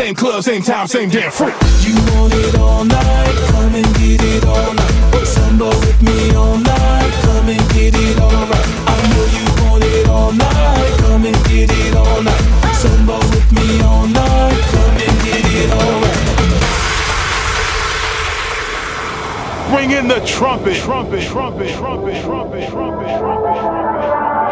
same club, same time, same damn freak. You want it all night, come and get it all night. Samba with me all night, come and get it all right. I know you want it all night, come and get it all night. Samba with me all night, come and get it all right. Bring in the trumpet, trumpet, trumpet, trumpet, trumpet, trumpet, trumpet, trumpet.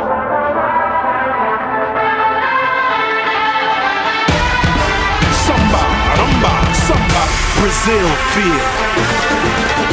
Samba, rumba, samba, Brazil feel.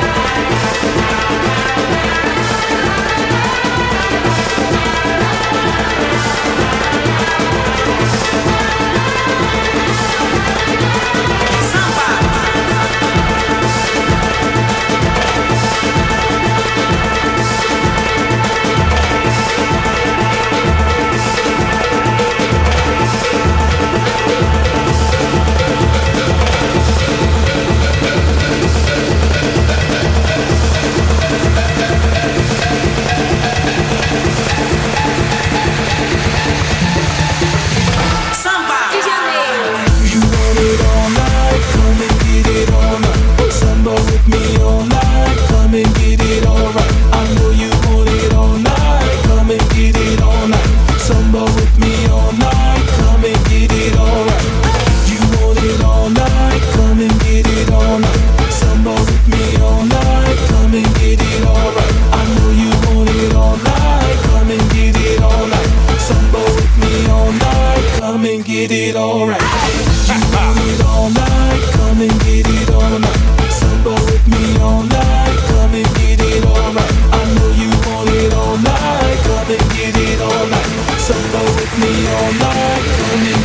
Get it all right. You want it all night, come and get it all night. Samba with me all night, come and get it all right. I know you want it all night, come and get it all night. Samba with me all night, come and